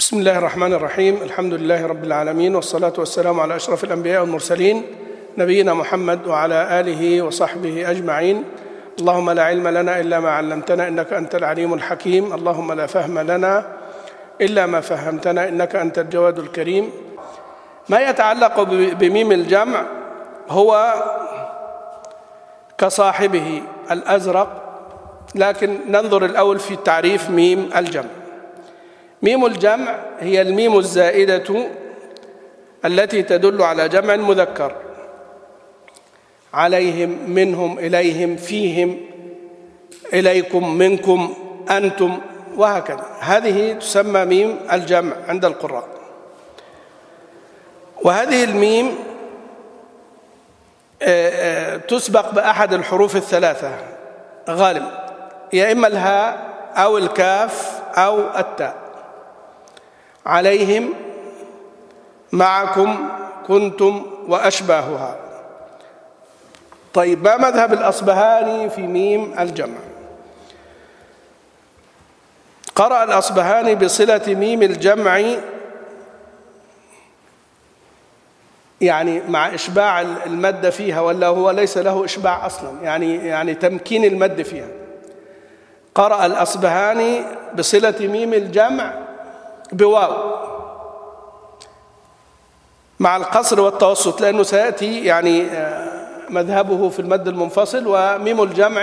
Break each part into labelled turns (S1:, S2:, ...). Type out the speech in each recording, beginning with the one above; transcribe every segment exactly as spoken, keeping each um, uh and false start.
S1: بسم الله الرحمن الرحيم. الحمد لله رب العالمين، والصلاة والسلام على أشرف الأنبياء والمرسلين نبينا محمد وعلى آله وصحبه أجمعين. اللهم لا علم لنا إلا ما علمتنا إنك أنت العليم الحكيم. اللهم لا فهم لنا إلا ما فهمتنا إنك أنت الجواد الكريم. ما يتعلق بميم الجمع هو كصاحبه الأزرق، لكن ننظر الأول في تعريف ميم الجمع. ميم الجمع هي الميم الزائدة التي تدل على جمع مذكر: عليهم، منهم، إليهم، فيهم، إليكم، منكم، أنتم، وهكذا. هذه تسمى ميم الجمع عند القراء. وهذه الميم تسبق بأحد الحروف الثلاثة غالبا، يا إما الهاء أو الكاف أو التاء. عليهم، معكم، كنتم، وأشباهها. طيب، ما مذهب الأصبهاني في ميم الجمع؟ قرأ الأصبهاني بصلة ميم الجمع، يعني مع إشباع المد فيها، ولا هو ليس له إشباع أصلا، يعني يعني تمكين المد فيها. قرأ الأصبهاني بصلة ميم الجمع بواو مع القصر والتوسط، لأنه سيأتي يعني مذهبه في المد المنفصل. وميم الجمع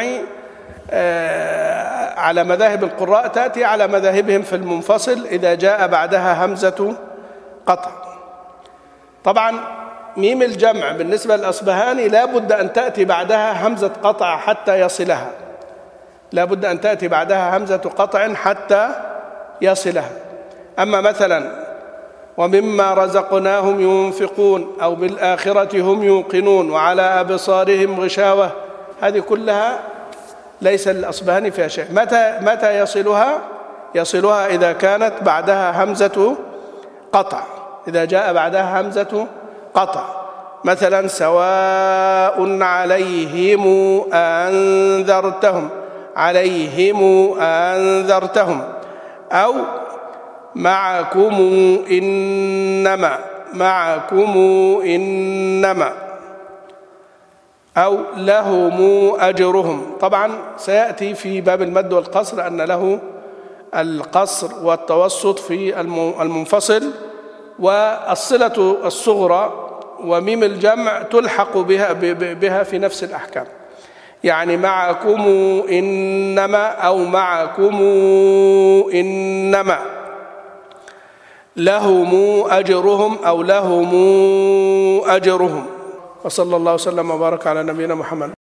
S1: على مذاهب القراء تأتي على مذاهبهم في المنفصل إذا جاء بعدها همزة قطع. طبعا ميم الجمع بالنسبة للأصبهاني لا بد أن تأتي بعدها همزة قطع حتى يصلها، لا بد أن تأتي بعدها همزة قطع حتى يصلها. أما مثلا ومما رزقناهم ينفقون، أو بالآخرة هم يوقنون، وعلى أبصارهم غشاوة، هذه كلها ليس للأصبهاني فيها شيء. متى متى يصلها؟ يصلها إذا كانت بعدها همزة قطع، إذا جاء بعدها همزة قطع. مثلا سواء عليهم أنذرتهم، عليهم أنذرتهم، أو معكم إنما، معكم إنما، أو لهم أجرهم. طبعا سيأتي في باب المد والقصر أن له القصر والتوسط في المنفصل، والصلة الصغرى وميم الجمع تلحق بها بها في نفس الأحكام، يعني معكم إنما أو معكم إنما، لهم أجرهم أو لهم أجرهم. وصلى الله وسلم وبارك على نبينا محمد.